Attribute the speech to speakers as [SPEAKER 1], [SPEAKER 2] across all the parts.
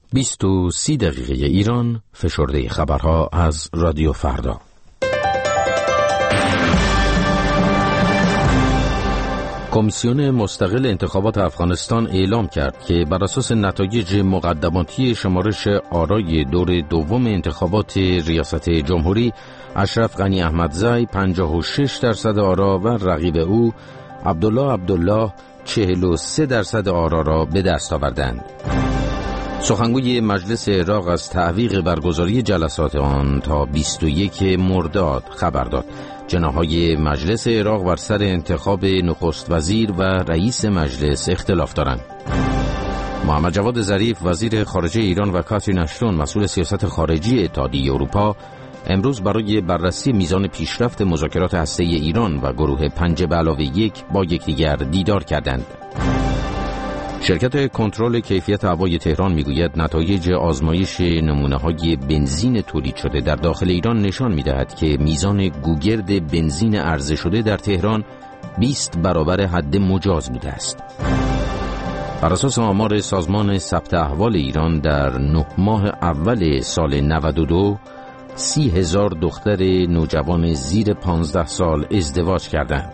[SPEAKER 1] 20:30 ایران، فشرده خبرها از رادیو فردا. کمیسیون مستقل انتخابات افغانستان اعلام کرد که بر اساس نتایج مقدماتی شمارش آرای دور دوم انتخابات ریاست جمهوری، اشرف غنی احمدزی 56% آرا و رقیب او عبدالله 43% آرا را به دست آوردند. سخنگوی مجلس عراق از تعویق برگزاری جلسات آن تا 21 مرداد خبر داد. جناح‌های مجلس عراق بر سر انتخاب نخست وزیر و رئیس مجلس اختلاف دارند. محمد جواد ظریف وزیر خارجه ایران و کاترین اشتون مسئول سیاست خارجی اتحادیه اروپا امروز برای بررسی میزان پیشرفت مذاکرات هسته‌ای ایران و گروه 5+1 با یکدیگر دیدار کردند. شرکت کنترل کیفیت هوای تهران میگوید نتایج آزمایش نمونه‌های بنزین تولید شده در داخل ایران نشان می‌دهد که میزان گوگرد بنزین عرضه شده در تهران 20 برابر حد مجاز بوده است. بر اساس آمار سازمان ثبت احوال ایران در 9 ماه اول سال 92 30,000 دختر نوجوان زیر 15 سال ازدواج کردند.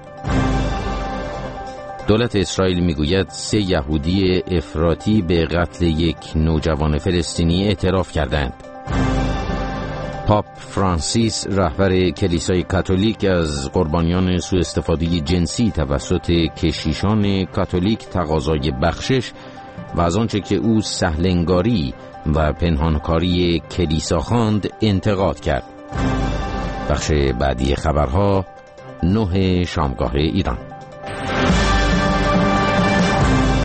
[SPEAKER 1] دولت اسرائیل میگوید 3 یهودی افراطی به قتل یک نوجوان فلسطینی اعتراف کردند. پاپ فرانسیس رهبر کلیسای کاتولیک از قربانیان سوء استفاده جنسی توسط کشیشان کاتولیک تقاضای بخشش و از آنچه که او سهلنگاری و پنهانکاری کلیسا خواند انتقاد کرد. بخش بعدی خبرها 9 شامگاه ایران.